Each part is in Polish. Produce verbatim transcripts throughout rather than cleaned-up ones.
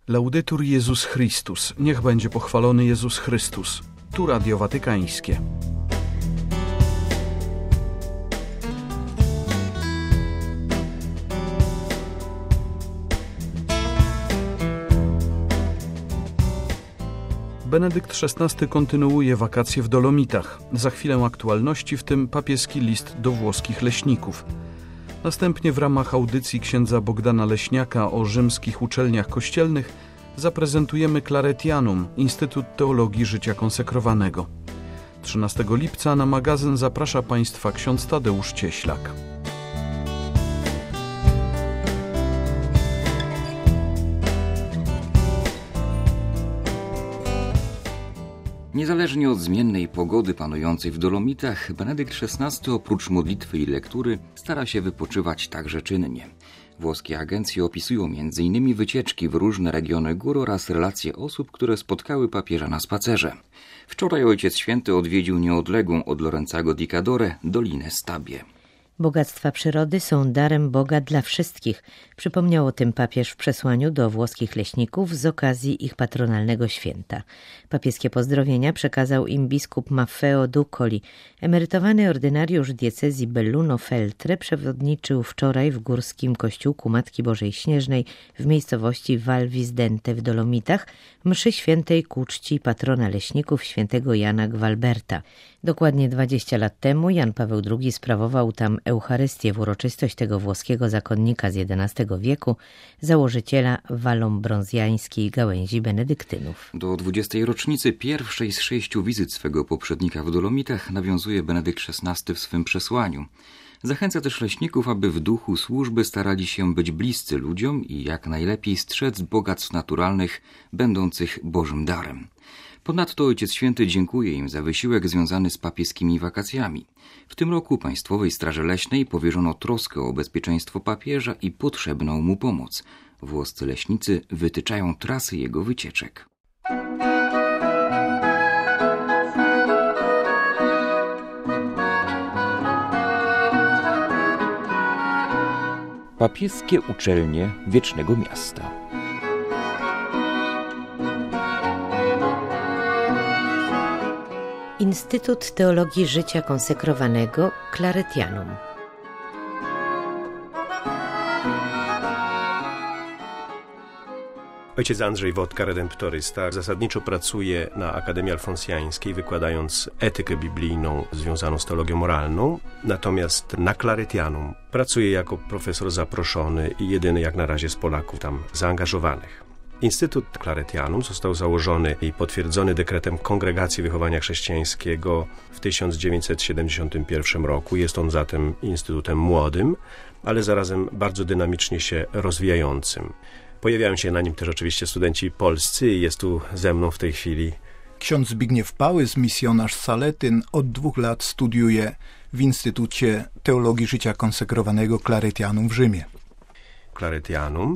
Laudetur Jezus Chrystus. Niech będzie pochwalony Jezus Chrystus. Tu Radio Watykańskie. Benedykt szesnasty kontynuuje wakacje w Dolomitach. Za chwilę aktualności, w tym papieski list do włoskich leśników. Następnie w ramach audycji księdza Bogdana Leśniaka o rzymskich uczelniach kościelnych zaprezentujemy Claretianum, Instytut Teologii Życia Konsekrowanego. trzynastego lipca na magazyn zaprasza Państwa ksiądz Tadeusz Cieślak. Niezależnie od zmiennej pogody panującej w Dolomitach, Benedykt szesnasty oprócz modlitwy i lektury stara się wypoczywać także czynnie. Włoskie agencje opisują między innymi wycieczki w różne regiony gór oraz relacje osób, które spotkały papieża na spacerze. Wczoraj Ojciec Święty odwiedził nieodległą od Lorenzago di Cadore Dolinę Stabie. Bogactwa przyrody są darem Boga dla wszystkich. Przypomniał o tym papież w przesłaniu do włoskich leśników z okazji ich patronalnego święta. Papieskie pozdrowienia przekazał im biskup Maffeo Duccoli. Emerytowany ordynariusz diecezji Belluno-Feltre przewodniczył wczoraj w górskim kościółku Matki Bożej Śnieżnej w miejscowości Val Visdente w Dolomitach mszy świętej ku czci patrona leśników świętego Jana Gualberta. Dokładnie dwadzieścia lat temu Jan Paweł drugi sprawował tam Eucharystię w uroczystość tego włoskiego zakonnika z jedenastego wieku, założyciela walombronzjańskiej gałęzi benedyktynów. Do dwudziestej rocznicy pierwszej z sześciu wizyt swego poprzednika w Dolomitach nawiązuje Benedykt szesnasty w swym przesłaniu. Zachęca też leśników, aby w duchu służby starali się być bliscy ludziom i jak najlepiej strzec bogactw naturalnych, będących Bożym darem. Ponadto Ojciec Święty dziękuje im za wysiłek związany z papieskimi wakacjami. W tym roku Państwowej Straży Leśnej powierzono troskę o bezpieczeństwo papieża i potrzebną mu pomoc. Włoscy leśnicy wytyczają trasy jego wycieczek. Papieskie uczelnie Wiecznego Miasta. Instytut Teologii Życia Konsekrowanego Claretianum. Ojciec Andrzej Wodka, redemptorysta, zasadniczo pracuje na Akademii Alfonsjańskiej, wykładając etykę biblijną związaną z teologią moralną, natomiast na Claretianum pracuje jako profesor zaproszony i jedyny jak na razie z Polaków tam zaangażowanych. Instytut Claretianum został założony i potwierdzony dekretem Kongregacji Wychowania Chrześcijańskiego w tysiąc dziewięćset siedemdziesiątym pierwszym roku. Jest on zatem instytutem młodym, ale zarazem bardzo dynamicznie się rozwijającym. Pojawiają się na nim też oczywiście studenci polscy i jest tu ze mną w tej chwili ksiądz Zbigniew Pałys, misjonarz z Saletyn. Od dwóch lat studiuje w Instytucie Teologii Życia Konsekrowanego Claretianum w Rzymie. Claretianum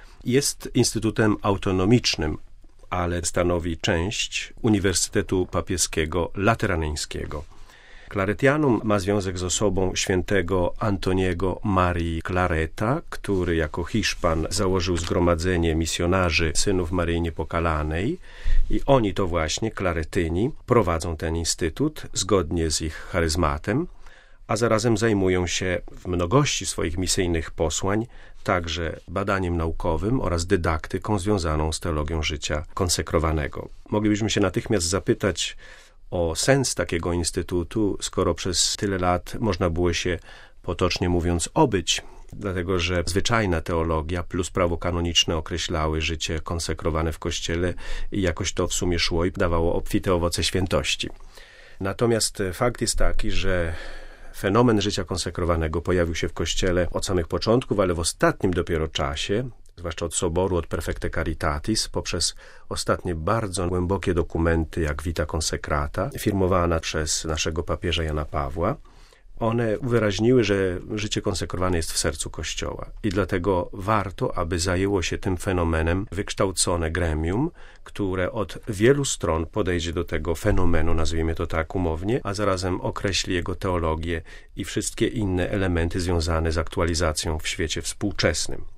jest instytutem autonomicznym, ale stanowi część Uniwersytetu Papieskiego Lateraneńskiego. Claretianum ma związek z osobą świętego Antoniego Marii Clareta, który jako Hiszpan założył zgromadzenie misjonarzy synów Maryi Niepokalanej i oni to właśnie, Klaretyni, prowadzą ten instytut zgodnie z ich charyzmatem, a zarazem zajmują się w mnogości swoich misyjnych posłań także badaniem naukowym oraz dydaktyką związaną z teologią życia konsekrowanego. Moglibyśmy się natychmiast zapytać o sens takiego instytutu, skoro przez tyle lat można było się, potocznie mówiąc, obyć, dlatego że zwyczajna teologia plus prawo kanoniczne określały życie konsekrowane w Kościele i jakoś to w sumie szło i dawało obfite owoce świętości. Natomiast fakt jest taki, że fenomen życia konsekrowanego pojawił się w Kościele od samych początków, ale w ostatnim dopiero czasie, zwłaszcza od Soboru, od Perfecte Caritatis, poprzez ostatnie bardzo głębokie dokumenty, jak Vita Consecrata, firmowana przez naszego papieża Jana Pawła, one wyraźniły, że życie konsekrowane jest w sercu Kościoła i dlatego warto, aby zajęło się tym fenomenem wykształcone gremium, które od wielu stron podejdzie do tego fenomenu, nazwijmy to tak umownie, a zarazem określi jego teologię i wszystkie inne elementy związane z aktualizacją w świecie współczesnym.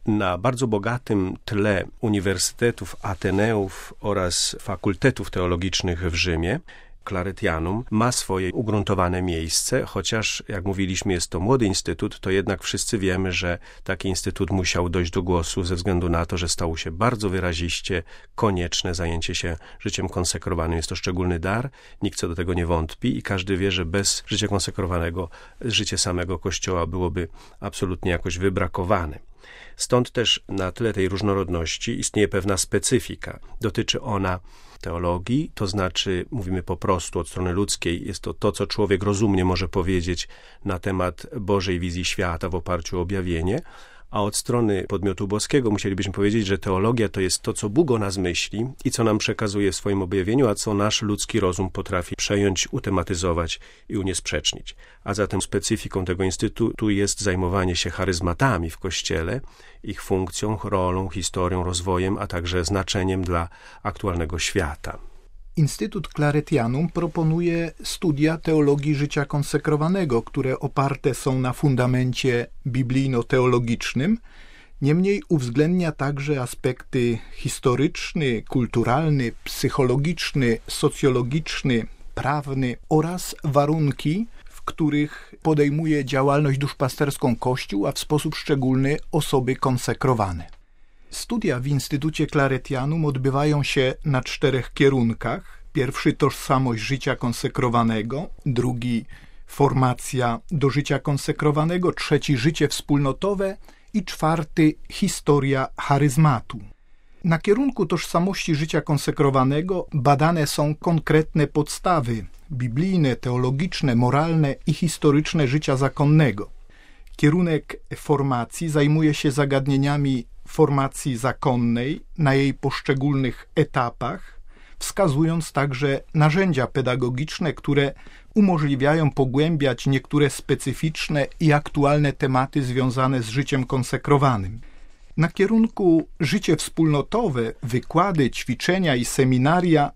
Na bardzo bogatym tle uniwersytetów, ateneów oraz fakultetów teologicznych w Rzymie Claretianum ma swoje ugruntowane miejsce, chociaż, jak mówiliśmy, jest to młody instytut, to jednak wszyscy wiemy, że taki instytut musiał dojść do głosu ze względu na to, że stało się bardzo wyraziście konieczne zajęcie się życiem konsekrowanym. Jest to szczególny dar, nikt co do tego nie wątpi i każdy wie, że bez życia konsekrowanego życie samego Kościoła byłoby absolutnie jakoś wybrakowane. Stąd też na tle tej różnorodności istnieje pewna specyfika. Dotyczy ona teologii, to znaczy, mówimy po prostu od strony ludzkiej, jest to to, co człowiek rozumnie może powiedzieć na temat Bożej wizji świata w oparciu o objawienie, a od strony podmiotu boskiego musielibyśmy powiedzieć, że teologia to jest to, co Bóg o nas myśli i co nam przekazuje w swoim objawieniu, a co nasz ludzki rozum potrafi przejąć, utematyzować i uniesprzecznić. A zatem specyfiką tego instytutu jest zajmowanie się charyzmatami w Kościele, ich funkcją, rolą, historią, rozwojem, a także znaczeniem dla aktualnego świata. Instytut Claretianum proponuje studia teologii życia konsekrowanego, które oparte są na fundamencie biblijno-teologicznym, niemniej uwzględnia także aspekty historyczny, kulturalny, psychologiczny, socjologiczny, prawny oraz warunki, w których podejmuje działalność duszpasterską Kościół, a w sposób szczególny osoby konsekrowane. Studia w Instytucie Claretianum odbywają się na czterech kierunkach. Pierwszy tożsamość życia konsekrowanego, drugi formacja do życia konsekrowanego, trzeci życie wspólnotowe i czwarty historia charyzmatu. Na kierunku tożsamości życia konsekrowanego badane są konkretne podstawy biblijne, teologiczne, moralne i historyczne życia zakonnego. Kierunek formacji zajmuje się zagadnieniami formacji zakonnej na jej poszczególnych etapach, wskazując także narzędzia pedagogiczne, które umożliwiają pogłębiać niektóre specyficzne i aktualne tematy związane z życiem konsekrowanym. Na kierunku życie wspólnotowe, wykłady, ćwiczenia i seminaria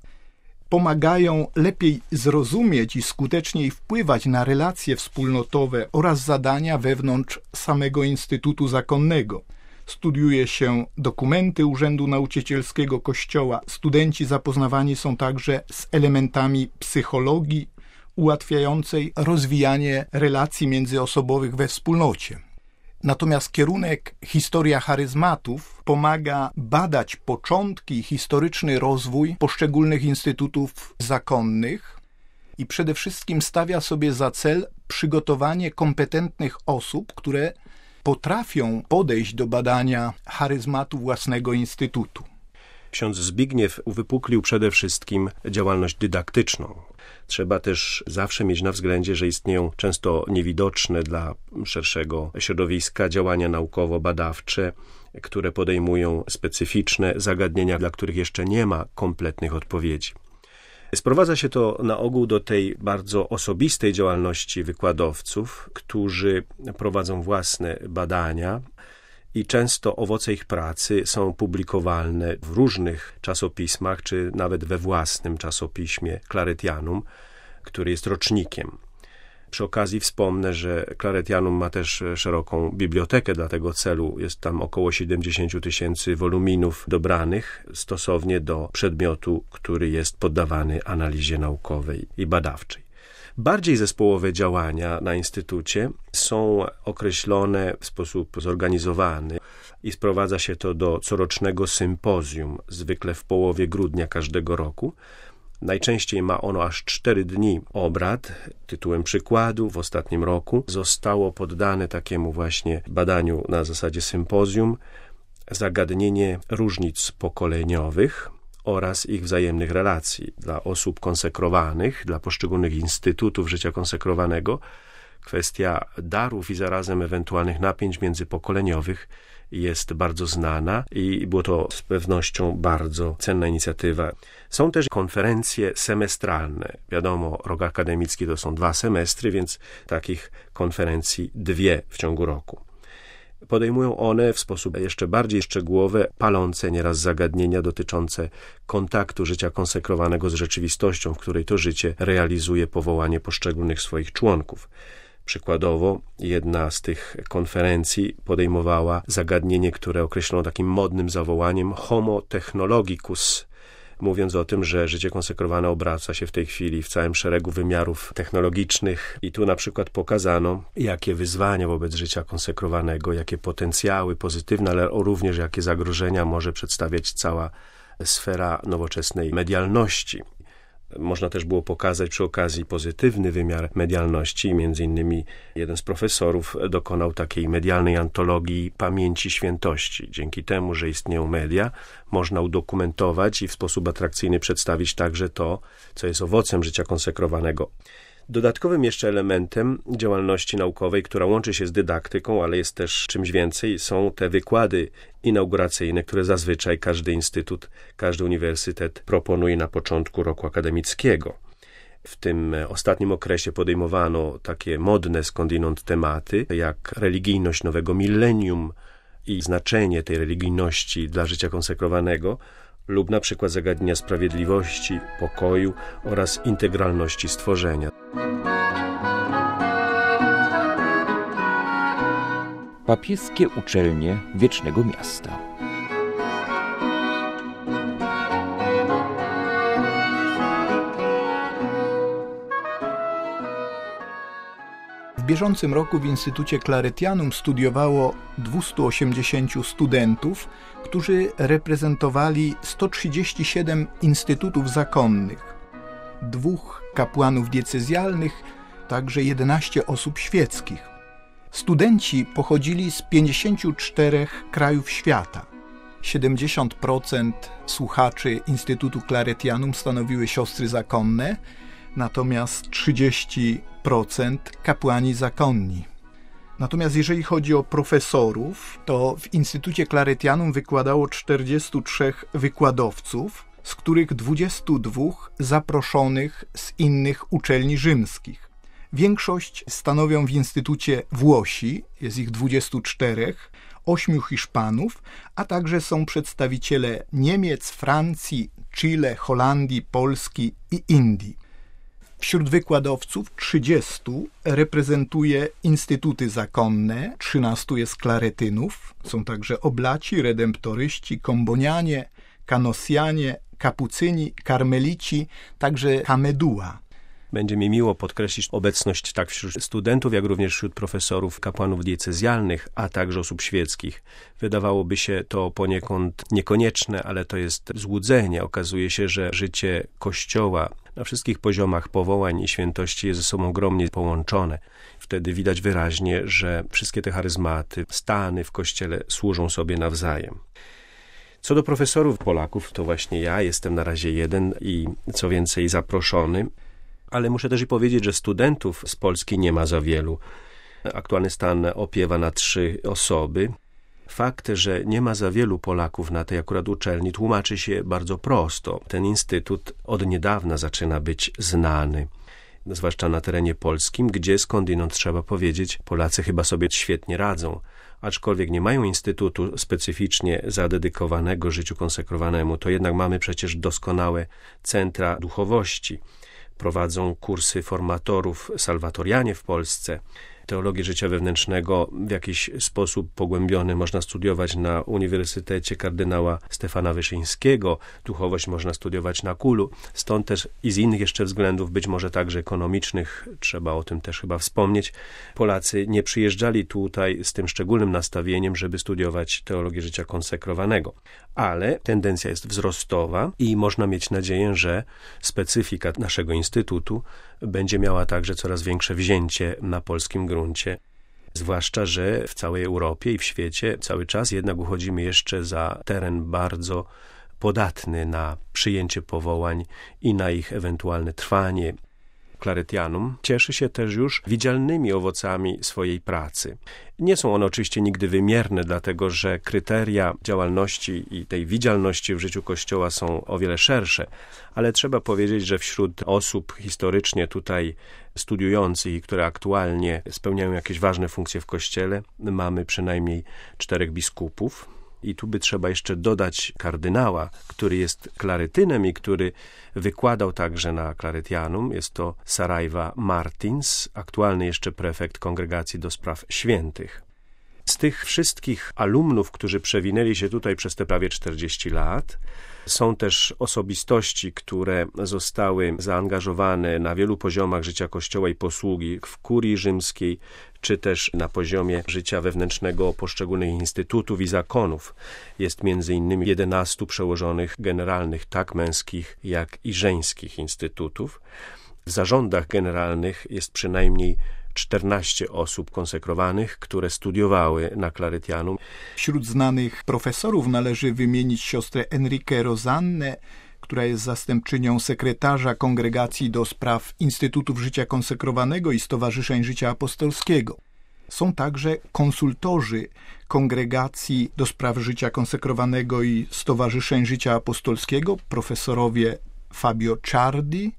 pomagają lepiej zrozumieć i skuteczniej wpływać na relacje wspólnotowe oraz zadania wewnątrz samego Instytutu Zakonnego. Studiuje się dokumenty Urzędu Nauczycielskiego Kościoła. Studenci zapoznawani są także z elementami psychologii ułatwiającej rozwijanie relacji międzyosobowych we wspólnocie. Natomiast kierunek historia charyzmatów pomaga badać początki i historyczny rozwój poszczególnych instytutów zakonnych i przede wszystkim stawia sobie za cel przygotowanie kompetentnych osób, które potrafią podejść do badania charyzmatu własnego instytutu. Ksiądz Zbigniew uwypuklił przede wszystkim działalność dydaktyczną. Trzeba też zawsze mieć na względzie, że istnieją często niewidoczne dla szerszego środowiska działania naukowo-badawcze, które podejmują specyficzne zagadnienia, dla których jeszcze nie ma kompletnych odpowiedzi. Sprowadza się to na ogół do tej bardzo osobistej działalności wykładowców, którzy prowadzą własne badania i często owoce ich pracy są publikowalne w różnych czasopismach, czy nawet we własnym czasopiśmie Claretianum, który jest rocznikiem. Przy okazji wspomnę, że Claretianum ma też szeroką bibliotekę dla tego celu. Jest tam około siedemdziesiąt tysięcy woluminów dobranych stosownie do przedmiotu, który jest poddawany analizie naukowej i badawczej. Bardziej zespołowe działania na Instytucie są określone w sposób zorganizowany i sprowadza się to do corocznego sympozjum, zwykle w połowie grudnia każdego roku. Najczęściej ma ono aż cztery dni obrad. Tytułem przykładu w ostatnim roku zostało poddane takiemu właśnie badaniu na zasadzie sympozjum zagadnienie różnic pokoleniowych oraz ich wzajemnych relacji dla osób konsekrowanych, dla poszczególnych instytutów życia konsekrowanego. Kwestia darów i zarazem ewentualnych napięć międzypokoleniowych jest bardzo znana i było to z pewnością bardzo cenna inicjatywa. Są też konferencje semestralne. Wiadomo, rok akademicki to są dwa semestry, więc takich konferencji dwie w ciągu roku. Podejmują one w sposób jeszcze bardziej szczegółowy palące nieraz zagadnienia dotyczące kontaktu życia konsekrowanego z rzeczywistością, w której to życie realizuje powołanie poszczególnych swoich członków. Przykładowo, jedna z tych konferencji podejmowała zagadnienie, które określono takim modnym zawołaniem Homo technologicus, mówiąc o tym, że życie konsekrowane obraca się w tej chwili w całym szeregu wymiarów technologicznych. I tu na przykład pokazano, jakie wyzwania wobec życia konsekrowanego, jakie potencjały pozytywne, ale również jakie zagrożenia może przedstawiać cała sfera nowoczesnej medialności. Można też było pokazać przy okazji pozytywny wymiar medialności. Między innymi jeden z profesorów dokonał takiej medialnej antologii pamięci świętości. Dzięki temu, że istnieją media, można udokumentować i w sposób atrakcyjny przedstawić także to, co jest owocem życia konsekrowanego. Dodatkowym jeszcze elementem działalności naukowej, która łączy się z dydaktyką, ale jest też czymś więcej, są te wykłady inauguracyjne, które zazwyczaj każdy instytut, każdy uniwersytet proponuje na początku roku akademickiego. W tym ostatnim okresie podejmowano takie modne skądinąd tematy, jak religijność nowego milenium i znaczenie tej religijności dla życia konsekrowanego, lub na przykład zagadnienia sprawiedliwości, pokoju oraz integralności stworzenia. Papieskie uczelnie Wiecznego Miasta. W bieżącym roku w Instytucie Claretianum studiowało dwieście osiemdziesiąt studentów, którzy reprezentowali sto trzydzieści siedem instytutów zakonnych, dwóch kapłanów diecezjalnych, także jedenaście osób świeckich. Studenci pochodzili z pięćdziesięciu czterech krajów świata. siedemdziesiąt procent słuchaczy Instytutu Claretianum stanowiły siostry zakonne, natomiast trzydzieści procent kapłani zakonni. Natomiast jeżeli chodzi o profesorów, to w Instytucie Claretianum wykładało czterdziestu trzech wykładowców, z których dwudziestu dwóch zaproszonych z innych uczelni rzymskich. Większość stanowią w Instytucie Włosi, jest ich dwudziestu czterech, ośmiu Hiszpanów, a także są przedstawiciele Niemiec, Francji, Chile, Holandii, Polski i Indii. Wśród wykładowców trzydziestu reprezentuje instytuty zakonne, trzynastu jest klaretynów, są także oblaci, redemptoryści, kombonianie, kanosjanie, kapucyni, karmelici, także hamedua. Będzie mi miło podkreślić obecność tak wśród studentów, jak również wśród profesorów, kapłanów diecezjalnych, a także osób świeckich. Wydawałoby się to poniekąd niekonieczne, ale to jest złudzenie. Okazuje się, że życie Kościoła na wszystkich poziomach powołań i świętości jest ze sobą ogromnie połączone. Wtedy widać wyraźnie, że wszystkie te charyzmaty, stany w Kościele służą sobie nawzajem. Co do profesorów Polaków, to właśnie ja jestem na razie jeden i co więcej zaproszony. Ale muszę też i powiedzieć, że studentów z Polski nie ma za wielu. Aktualny stan opiewa na trzy osoby. Fakt, że nie ma za wielu Polaków na tej akurat uczelni, tłumaczy się bardzo prosto. Ten instytut od niedawna zaczyna być znany, zwłaszcza na terenie polskim, gdzie skądinąd trzeba powiedzieć, Polacy chyba sobie świetnie radzą. Aczkolwiek nie mają instytutu specyficznie zadedykowanego życiu konsekrowanemu, to jednak mamy przecież doskonałe centra duchowości. Prowadzą kursy formatorów salwatorianie w Polsce. Teologię życia wewnętrznego w jakiś sposób pogłębiony można studiować na Uniwersytecie kardynała Stefana Wyszyńskiego. Duchowość można studiować na Kulu. Stąd też i z innych jeszcze względów, być może także ekonomicznych, trzeba o tym też chyba wspomnieć, Polacy nie przyjeżdżali tutaj z tym szczególnym nastawieniem, żeby studiować teologię życia konsekrowanego. Ale tendencja jest wzrostowa i można mieć nadzieję, że specyfika naszego instytutu będzie miała także coraz większe wzięcie na polskim gruncie. Zwłaszcza, że w całej Europie i w świecie cały czas jednak uchodzimy jeszcze za teren bardzo podatny na przyjęcie powołań i na ich ewentualne trwanie. Claretianum cieszy się też już widzialnymi owocami swojej pracy. Nie są one oczywiście nigdy wymierne, dlatego że kryteria działalności i tej widzialności w życiu Kościoła są o wiele szersze, ale trzeba powiedzieć, że wśród osób historycznie tutaj studiujących i które aktualnie spełniają jakieś ważne funkcje w Kościele, mamy przynajmniej czterech biskupów, I tu by trzeba jeszcze dodać kardynała, który jest klaretynem i który wykładał także na Claretianum. Jest to Saraiva Martins, aktualny jeszcze prefekt Kongregacji do Spraw Świętych. Z tych wszystkich alumnów, którzy przewinęli się tutaj przez te prawie czterdzieści lat, są też osobistości, które zostały zaangażowane na wielu poziomach życia Kościoła i posługi w kurii rzymskiej, czy też na poziomie życia wewnętrznego poszczególnych instytutów i zakonów. Jest między innymi jedenastu przełożonych generalnych, tak męskich, jak i żeńskich instytutów. W zarządach generalnych jest przynajmniej czternaście osób konsekrowanych, które studiowały na Claretianum. Wśród znanych profesorów należy wymienić siostrę Enrique Rozannę, która jest zastępczynią sekretarza Kongregacji do Spraw Instytutów Życia Konsekrowanego i Stowarzyszeń Życia Apostolskiego. Są także konsultorzy Kongregacji do Spraw Życia Konsekrowanego i Stowarzyszeń Życia Apostolskiego, profesorowie Fabio Ciardi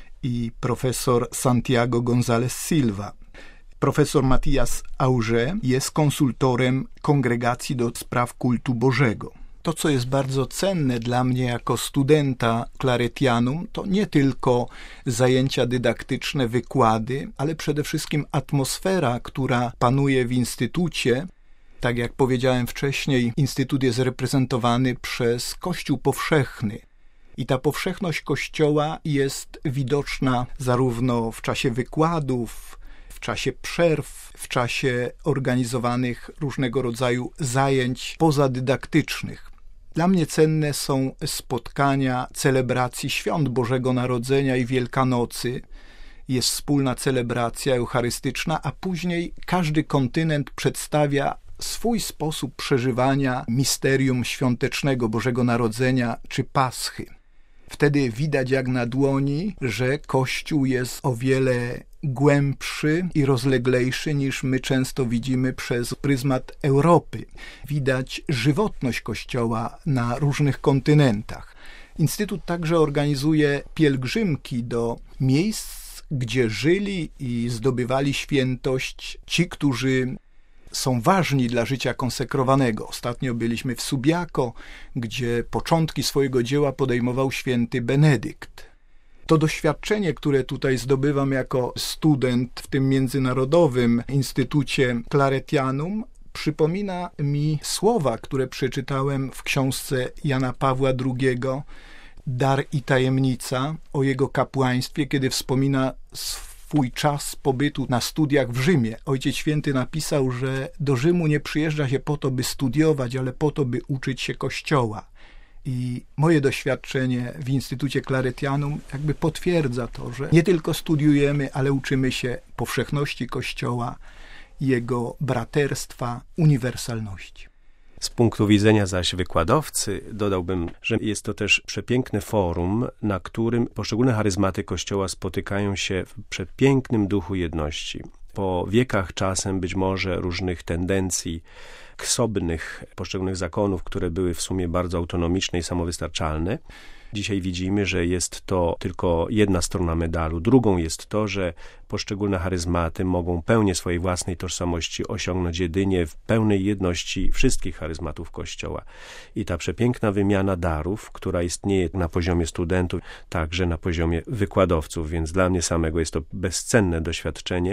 i profesor Santiago González Silva. Profesor Matías Augé jest konsultorem Kongregacji do Spraw Kultu Bożego. To, co jest bardzo cenne dla mnie jako studenta Claretianum, to nie tylko zajęcia dydaktyczne, wykłady, ale przede wszystkim atmosfera, która panuje w instytucie. Tak jak powiedziałem wcześniej, instytut jest reprezentowany przez Kościół powszechny. I ta powszechność Kościoła jest widoczna zarówno w czasie wykładów, w czasie przerw, w czasie organizowanych różnego rodzaju zajęć pozadydaktycznych. Dla mnie cenne są spotkania celebracji świąt Bożego Narodzenia i Wielkanocy. Jest wspólna celebracja eucharystyczna, a później każdy kontynent przedstawia swój sposób przeżywania misterium świątecznego Bożego Narodzenia czy Paschy. Wtedy widać jak na dłoni, że Kościół jest o wiele głębszy i rozleglejszy niż my często widzimy przez pryzmat Europy. Widać żywotność Kościoła na różnych kontynentach. Instytut także organizuje pielgrzymki do miejsc, gdzie żyli i zdobywali świętość ci, którzy są ważni dla życia konsekrowanego. Ostatnio byliśmy w Subiaco, gdzie początki swojego dzieła podejmował święty Benedykt. To doświadczenie, które tutaj zdobywam jako student w tym międzynarodowym Instytucie Claretianum, przypomina mi słowa, które przeczytałem w książce Jana Pawła drugiego, Dar i tajemnica, o jego kapłaństwie, kiedy wspomina swój czas pobytu na studiach w Rzymie. Ojciec Święty napisał, że do Rzymu nie przyjeżdża się po to, by studiować, ale po to, by uczyć się Kościoła. I moje doświadczenie w Instytucie Claretianum jakby potwierdza to, że nie tylko studiujemy, ale uczymy się powszechności Kościoła, jego braterstwa, uniwersalności. Z punktu widzenia zaś wykładowcy dodałbym, że jest to też przepiękne forum, na którym poszczególne charyzmaty Kościoła spotykają się w przepięknym duchu jedności. Po wiekach czasem być może różnych tendencji ksobnych poszczególnych zakonów, które były w sumie bardzo autonomiczne i samowystarczalne. Dzisiaj widzimy, że jest to tylko jedna strona medalu. Drugą jest to, że poszczególne charyzmaty mogą pełnię swojej własnej tożsamości osiągnąć jedynie w pełnej jedności wszystkich charyzmatów Kościoła. I ta przepiękna wymiana darów, która istnieje na poziomie studentów, także na poziomie wykładowców, więc dla mnie samego jest to bezcenne doświadczenie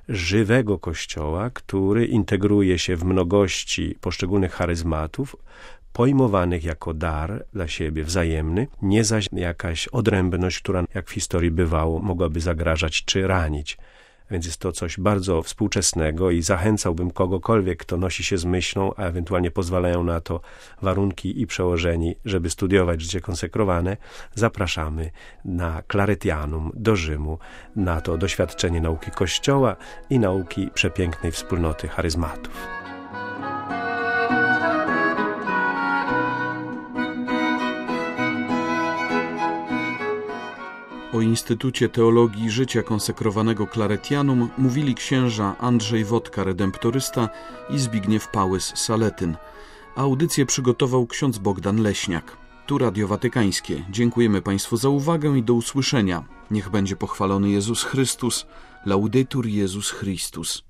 żywego Kościoła, który integruje się w mnogości poszczególnych charyzmatów, pojmowanych jako dar dla siebie wzajemny, nie zaś jakaś odrębność, która, jak w historii bywało, mogłaby zagrażać czy ranić. Więc jest to coś bardzo współczesnego i zachęcałbym kogokolwiek, kto nosi się z myślą, a ewentualnie pozwalają na to warunki i przełożeni, żeby studiować życie konsekrowane. Zapraszamy na Claretianum do Rzymu, na to doświadczenie nauki Kościoła i nauki przepięknej wspólnoty charyzmatów. O Instytucie Teologii Życia Konsekrowanego Claretianum mówili księża Andrzej Wodka, redemptorysta, i Zbigniew Pałys, saletyn. Audycję przygotował ksiądz Bogdan Leśniak. Tu Radio Watykańskie. Dziękujemy Państwu za uwagę i do usłyszenia. Niech będzie pochwalony Jezus Chrystus. Laudetur Jezus Chrystus.